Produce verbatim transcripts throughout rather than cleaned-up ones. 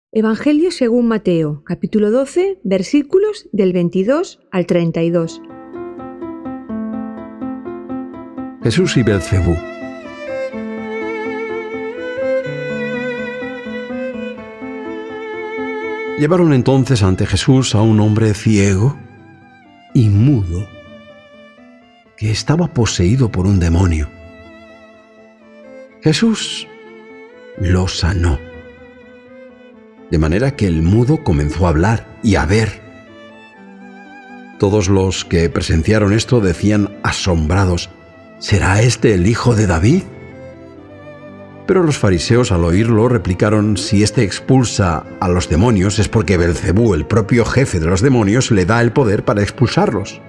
Evangelio según Mateo, capítulo doce, versículos del veintidós al treinta y dos. Jesús y Belcebú. Llevaron entonces ante Jesús a un hombre ciego y mudo, que estaba poseído por un demonio. Jesús lo sanó, de manera que el mudo comenzó a hablar y a ver. Todos los que presenciaron esto decían asombrados: ¿será este el hijo de David? Pero los fariseos, al oírlo, replicaron: si éste expulsa a los demonios es porque Belcebú, el propio jefe de los demonios, le da el poder para expulsarlos.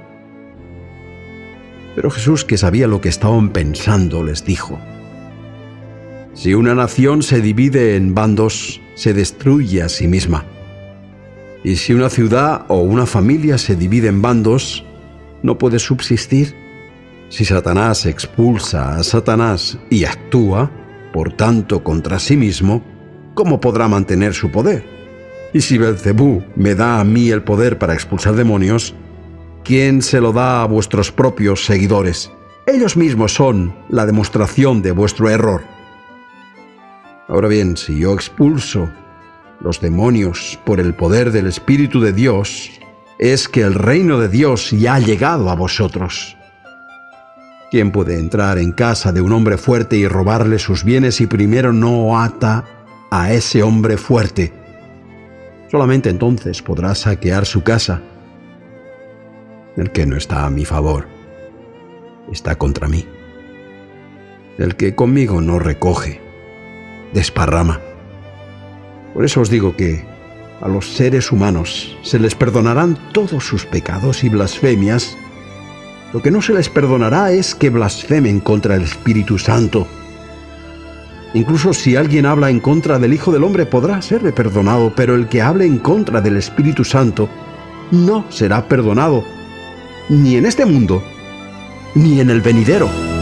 Pero Jesús, que sabía lo que estaban pensando, les dijo: si una nación se divide en bandos, se destruye a sí misma. Y si una ciudad o una familia se divide en bandos, no puede subsistir. Si Satanás expulsa a Satanás y actúa, por tanto, contra sí mismo, ¿cómo podrá mantener su poder? Y si Belcebú me da a mí el poder para expulsar demonios, ¿quién se lo da a vuestros propios seguidores? Ellos mismos son la demostración de vuestro error. Ahora bien, si yo expulso los demonios por el poder del Espíritu de Dios, es que el reino de Dios ya ha llegado a vosotros. ¿Quién puede entrar en casa de un hombre fuerte y robarle sus bienes si primero no ata a ese hombre fuerte? Solamente entonces podrá saquear su casa. El que no está a mi favor está contra mí. El que conmigo no recoge, desparrama. Por eso os digo que a los seres humanos se les perdonarán todos sus pecados y blasfemias. Lo que no se les perdonará es que blasfemen contra el Espíritu Santo. Incluso si alguien habla en contra del Hijo del Hombre podrá serle perdonado, pero el que hable en contra del Espíritu Santo no será perdonado, ni en este mundo, ni en el venidero.